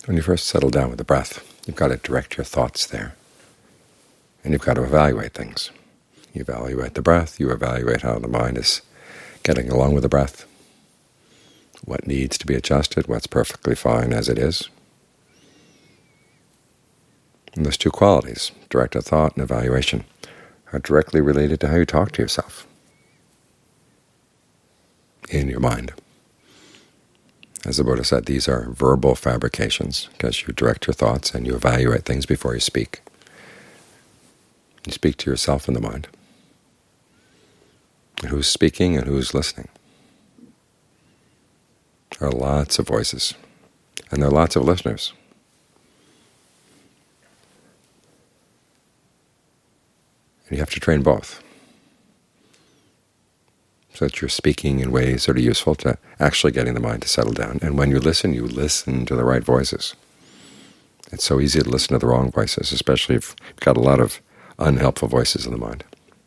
When you first settle down with the breath, you've got to direct your thoughts there, and you've got to evaluate things. You evaluate the breath, you evaluate how the mind is getting along with the breath, what needs to be adjusted, what's perfectly fine as it is. And those two qualities, directed thought and evaluation, are directly related to how you talk to yourself in your mind. As the Buddha said, these are verbal fabrications, because you direct your thoughts and you evaluate things before you speak. You speak to yourself in the mind. And who's speaking and who's listening? There are lots of voices, and there are lots of listeners. And you have to train both, so that you're speaking in ways that are useful to actually getting the mind to settle down. And when you listen to the right voices. It's so easy to listen to the wrong voices, especially if you've got a lot of unhelpful voices in the mind.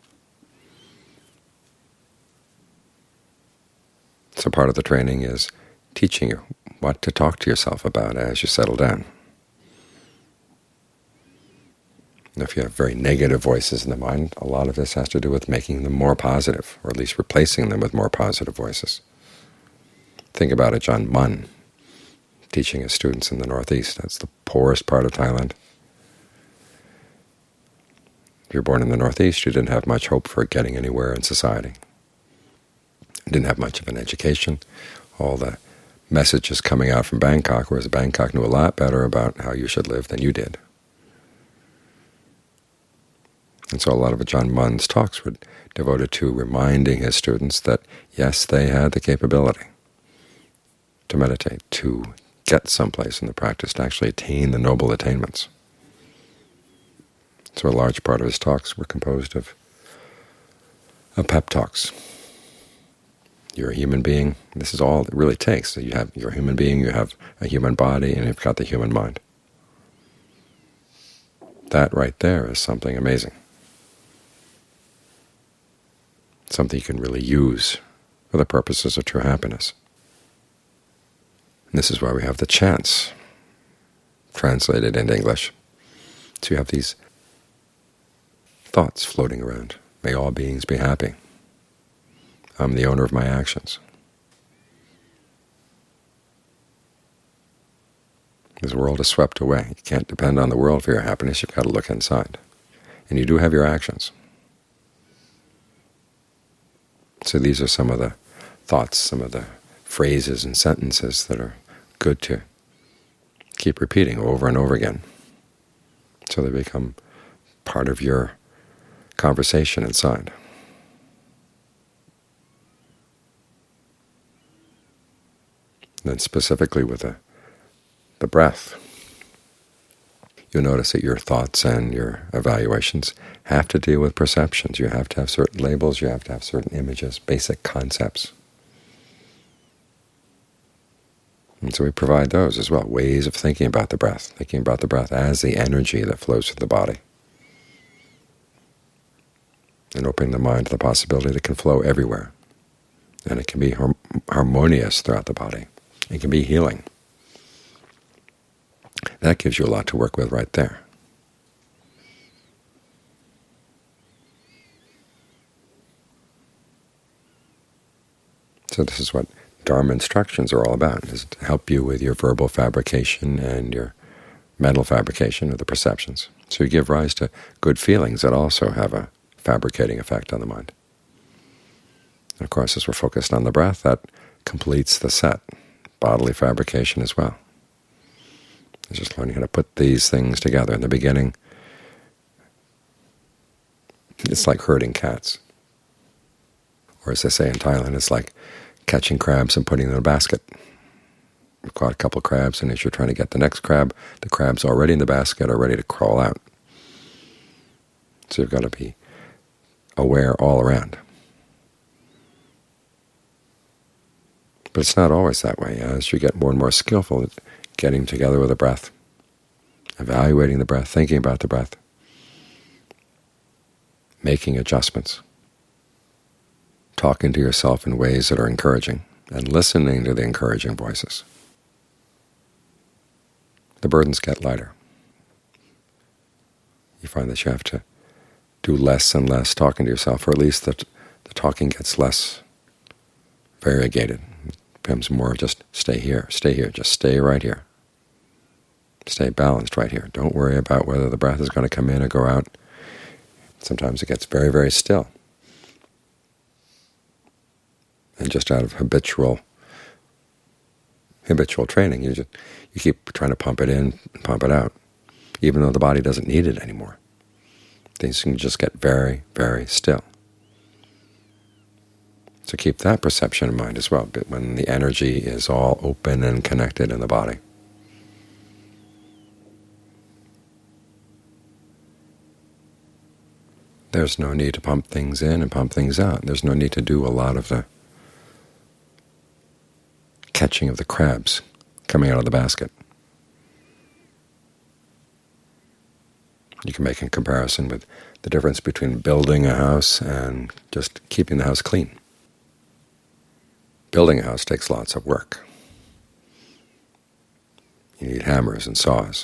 So part of the training is teaching you what to talk to yourself about as you settle down. And if you have very negative voices in the mind, a lot of this has to do with making them more positive, or at least replacing them with more positive voices. Think about Ajahn Mun teaching his students in the Northeast. That's the poorest part of Thailand. If you're born in the Northeast, you didn't have much hope for getting anywhere in society. You didn't have much of an education. All the messages coming out from Bangkok, whereas Bangkok knew a lot better about how you should live than you did. And so a lot of Ajahn Mun's talks were devoted to reminding his students that, yes, they had the capability to meditate, to get someplace in the practice, to actually attain the noble attainments. So a large part of his talks were composed of pep talks. You're a human being. This is all it really takes. So you're a human being, you have a human body, and you've got the human mind. That right there is something amazing. Something you can really use for the purposes of true happiness. And this is why we have the chants translated into English. So you have these thoughts floating around. May all beings be happy. I'm the owner of my actions. This world is swept away. You can't depend on the world for your happiness. You've got to look inside. And you do have your actions. So these are some of the thoughts, some of the phrases and sentences that are good to keep repeating over and over again, so they become part of your conversation inside. And then specifically with the breath, you'll notice that your thoughts and your evaluations have to deal with perceptions. You have to have certain labels, you have to have certain images, basic concepts. And so we provide those as well, ways of thinking about the breath as the energy that flows through the body, and opening the mind to the possibility that it can flow everywhere, and it can be harmonious throughout the body. It can be healing. That gives you a lot to work with right there. So this is what Dharma instructions are all about, is to help you with your verbal fabrication and your mental fabrication of the perceptions. So you give rise to good feelings that also have a fabricating effect on the mind. And of course, as we're focused on the breath, that completes the set, bodily fabrication as well. It's just learning how to put these things together. In the beginning, it's like herding cats. Or as they say in Thailand, it's like catching crabs and putting them in a basket. You've caught a couple of crabs, and as you're trying to get the next crab, the crabs already in the basket are ready to crawl out. So you've got to be aware all around. But it's not always that way. As you get more and more skillful at getting together with the breath, evaluating the breath, thinking about the breath, making adjustments, talking to yourself in ways that are encouraging, and listening to the encouraging voices. the burdens get lighter. You find that you have to do less and less talking to yourself, or at least that the talking gets less variegated. It becomes more just stay here, just stay right here. Stay balanced right here. Don't worry about whether the breath is going to come in or go out. Sometimes it gets very, very still. And just out of habitual training, you keep trying to pump it in and pump it out, even though the body doesn't need it anymore. Things can just get very, very still. So keep that perception in mind as well, but when the energy is all open and connected in the body. There's no need to pump things in and pump things out. There's no need to do a lot of the catching of the crabs coming out of the basket. You can make a comparison with the difference between building a house and just keeping the house clean. Building a house takes lots of work. You need hammers and saws.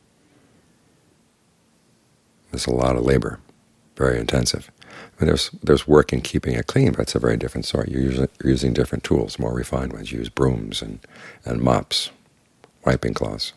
There's a lot of labor, very intensive. I mean, there's work in keeping it clean, but it's a very different sort. You're using different tools, more refined ones. You use brooms and mops, wiping cloths.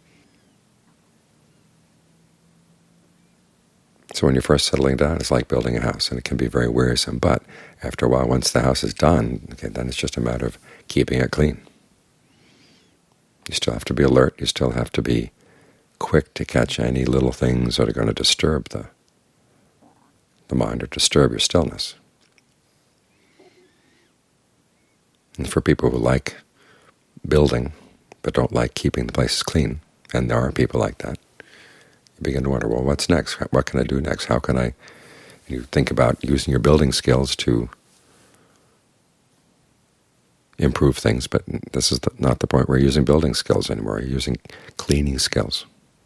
So when you're first settling down, it's like building a house, and it can be very wearisome. But after a while, once the house is done, then it's just a matter of keeping it clean. You still have to be alert. You still have to be quick to catch any little things that are going to disturb the mind or disturb your stillness. And for people who like building but don't like keeping the places clean, and there are people like that, you begin to wonder, well, what's next? What can I do next? How can I? You think about using your building skills to improve things, but this is not the point where you're using building skills anymore. You're using cleaning skills.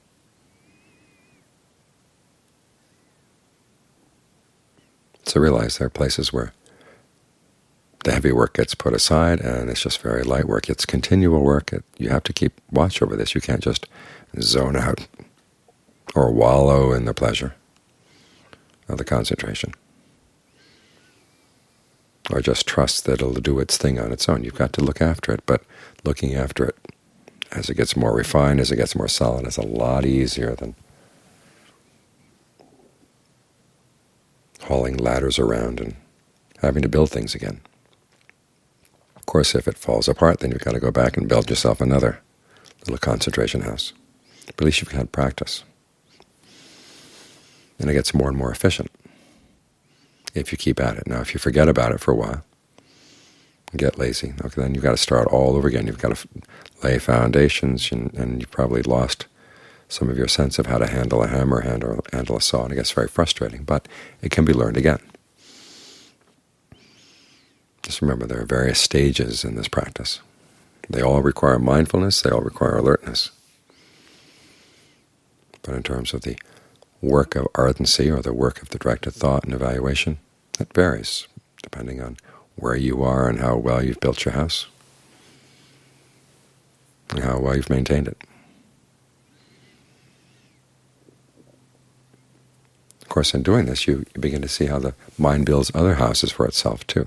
So realize there are places where the heavy work gets put aside and it's just very light work. It's continual work. You have to keep watch over this. You can't just zone out or wallow in the pleasure of the concentration, or just trust that it'll do its thing on its own. You've got to look after it, but looking after it as it gets more refined, as it gets more solid, is a lot easier than hauling ladders around and having to build things again. Of course, if it falls apart, then you've got to go back and build yourself another little concentration house. But at least you've had practice. And it gets more and more efficient if you keep at it. Now, if you forget about it for a while and get lazy, okay, then you've got to start all over again. You've got to lay foundations, and you've probably lost some of your sense of how to handle a hammer, handle a saw, and it gets very frustrating. But it can be learned again. Just remember, there are various stages in this practice. They all require mindfulness. They all require alertness. But in terms of the work of ardency, or the work of the directed thought and evaluation, it varies depending on where you are and how well you've built your house and how well you've maintained it. Of course, in doing this, you begin to see how the mind builds other houses for itself, too.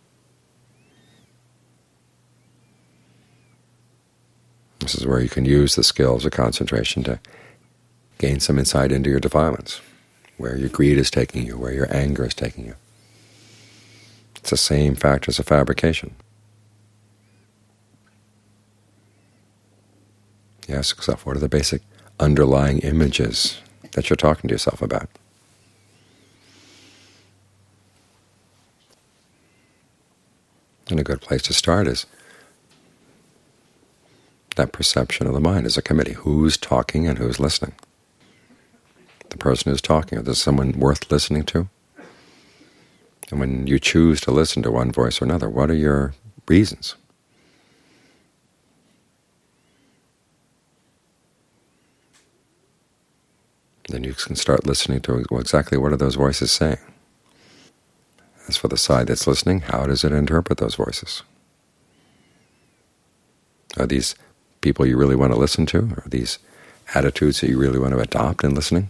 This is where you can use the skills of concentration to gain some insight into your defilements, where your greed is taking you, where your anger is taking you. It's the same factors of fabrication. You ask yourself, what are the basic underlying images that you're talking to yourself about? And a good place to start is that perception of the mind as a committee. Who's talking and who's listening? The person who's talking, or there's someone worth listening to? And when you choose to listen to one voice or another, what are your reasons? Then you can start listening to, well, exactly what are those voices saying? As for the side that's listening, how does it interpret those voices? Are these people you really want to listen to, or these attitudes that you really want to adopt in listening,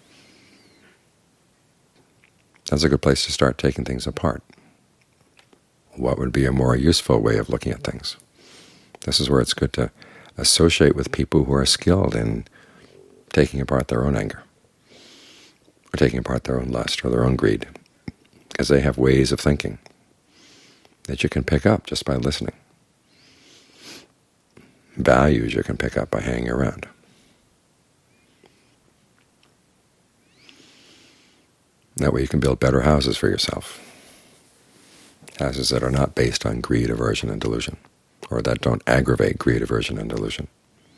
that's a good place to start taking things apart. What would be a more useful way of looking at things? This is where it's good to associate with people who are skilled in taking apart their own anger, or taking apart their own lust or their own greed, because they have ways of thinking that you can pick up just by listening, values you can pick up by hanging around. That way you can build better houses for yourself, houses that are not based on greed, aversion, and delusion, or that don't aggravate greed, aversion, and delusion,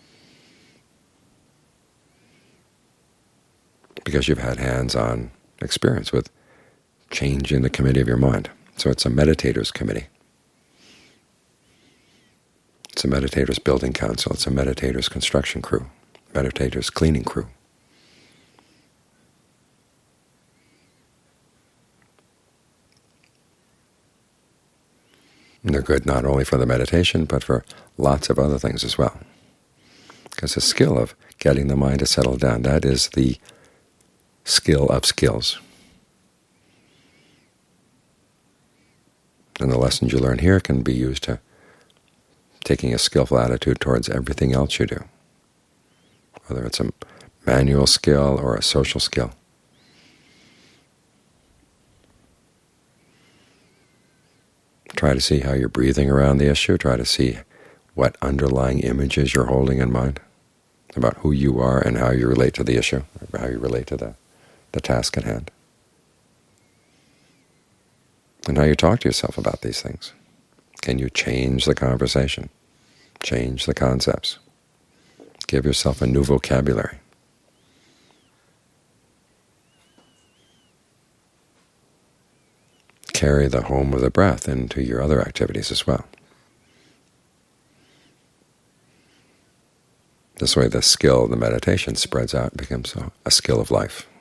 because you've had hands-on experience with changing the committee of your mind. So it's a meditator's committee. It's a meditator's building council. It's a meditator's construction crew, meditator's cleaning crew. And they're good not only for the meditation, but for lots of other things as well. Because the skill of getting the mind to settle down, that is the skill of skills. And the lessons you learn here can be used to taking a skillful attitude towards everything else you do, whether it's a manual skill or a social skill. Try to see how you're breathing around the issue. Try to see what underlying images you're holding in mind about who you are and how you relate to the issue, or how you relate to the task at hand. And how you talk to yourself about these things. Can you change the conversation, change the concepts, give yourself a new vocabulary? Carry the home of the breath into your other activities as well. This way the skill of the meditation spreads out and becomes a skill of life.